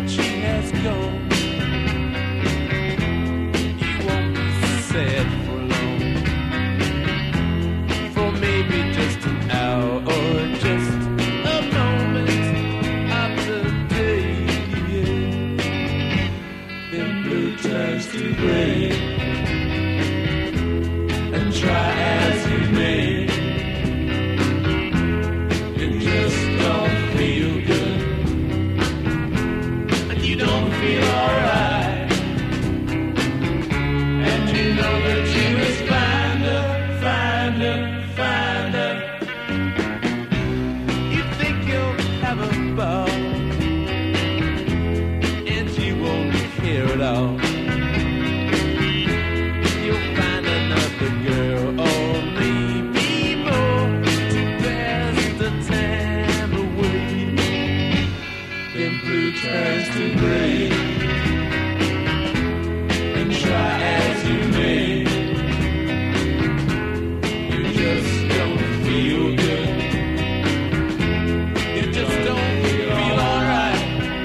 that she has gone, you won't be sad for long. For maybe just an hour or just a moment of the day. Then blue turns to gray, and try as you may, you just don't feel good, and you don't feel alright, and you know that you must find her, find her, find her. You think you'll have a ball, and she won't care at all. You'll find another girl, or maybe more, to pass the time away. Then blue turns to gray, and try as you may, you just don't feel good, you just don't feel alright,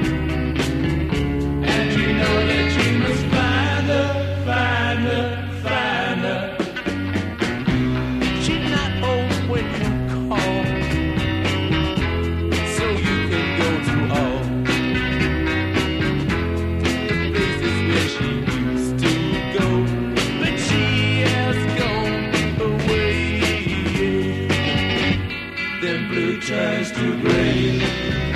and you know that you must find her, find her, find her. She's not home when you call, so you can go to all the places where she used to go, but she has gone away. Then blue turns to gray,